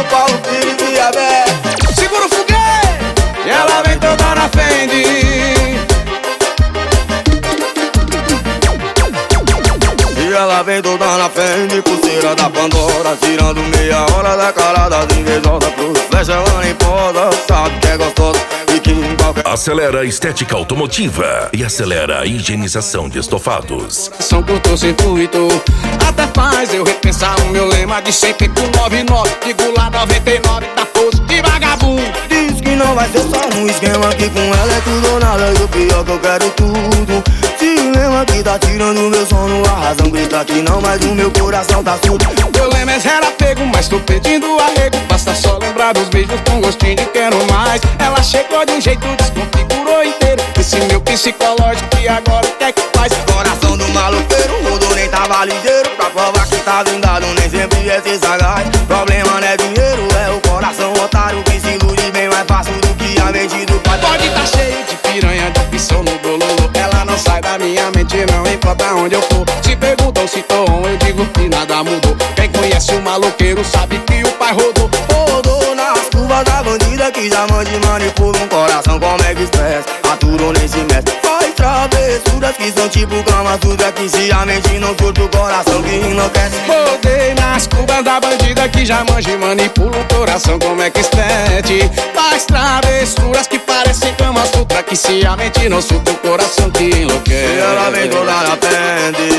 São Paulo, Pires e Abé. Segura o foguete, e ela vem toda na frente. E ela vem toda na frente, pulseira da Pandora, tirando meia hora da cara das invejosas. Pros flecha ela nem posa, sabe que é gostosa e que em qualquer... Acelera a estética automotiva e acelera a higienização de estofados. São curto-circuito, até faz eu repensar o meu lema de sempre com 99. Digo lá 99, tá posto de vagabundo. Diz que não vai ser só um esquema, que com ela é tudo ou nada. E o pior que eu quero tudo. Dilema que tá tirando meu sono, a razão grita que não, mas o meu coração tá surdo. Meu lema é zero apego, mas tô pedindo arrego. Basta só lembrar dos beijos com gostinho de quero mais. Ela chegou de um jeito, desconfigurou inteiro esse meu psicológico que agora o que é que faz? Coração do maloqueiro, rodou nem tava ligeiro. Pra provar que tá blindado, nem sempre é ser sagaz. Problema não é dinheiro, é o coração otário que se ilude bem mais fácil do que a mente do pai. Pode tá cheio de piranha, de opção no bololo. Ela não sai da minha mente, não importa onde eu for. Se perguntam se tô on, eu digo que nada mudou. Quem conhece o maloqueiro sabe que o pai rodou. Rodou nas curvas da bandida que já mande manipula um coração como é que expressa. Aturou nem se mexe, faz travessuras que são tipo cama suja, que se a mente não surta o coração que enlouquece. Rodei nas curvas da bandida que já manja e manipula o coração como é que estete. Faz travessuras que parecem cama sutra, que se a mente não surta o coração que enlouquece. E ela vem toda na frente.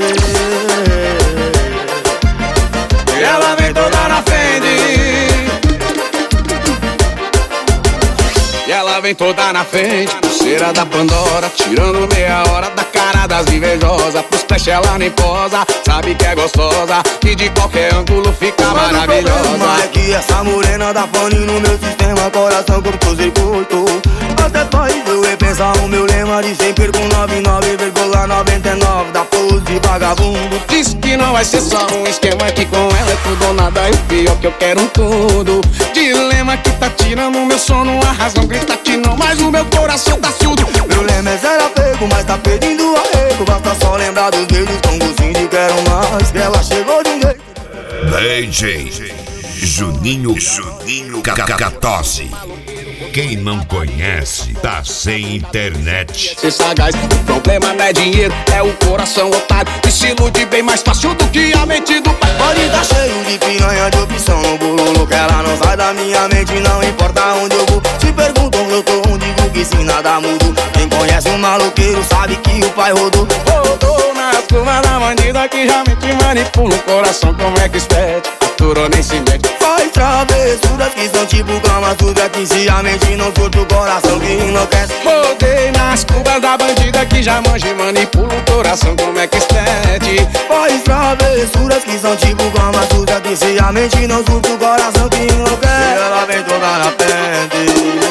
E ela vem toda na frente. E ela vem toda na frente, pulseira da Pandora, tirando meia hora da cara das invejosas. Pros pés ela nem posa, sabe que é gostosa e de qualquer ângulo fica maravilhosa. É que essa morena dá pane no meu sistema, coração curto-circuito. Até faz eu repensar o meu lema de sempre com 99,99 da pose de vagabundo. Diz que não vai ser só um esquema, que com ela é tudo ou nada. E o pior que eu quero tudo. Dilema que tá tirando o meu sono, a razão grita que não, mas o meu coração tá surdo. Meu lema é zero apego, mas tá pedindo arrego. Basta só lembrar dos beijos com gostinho de quero mais. Que ela chegou de um jeito. DJ Juninho Catose. Quem não conhece, tá sem internet. Ser sagaz, o problema não é dinheiro, é o coração otário que se ilude bem mais fácil do que a mente do pai. Pode tá cheio de piranha, de opção no bololo, que ela não sai da minha mente, não importa onde eu vou. Se perguntam onde eu tô, digo que se nada mudou. Quem conhece o maloqueiro sabe que o pai rodou. Rodou nas curvas da bandida que já mente manipula o coração como é que espete. Aturou nem se mete. Faz travessuras que são tipo cama suja, que se a mente não surta o coração que enlouquece. Rodei nas curvas da bandida que já manja e manipula o coração como é que estete. Faz travessuras que são tipo cama suja, que se a mente não surta o coração que enlouquece. E ela vem toda na frente.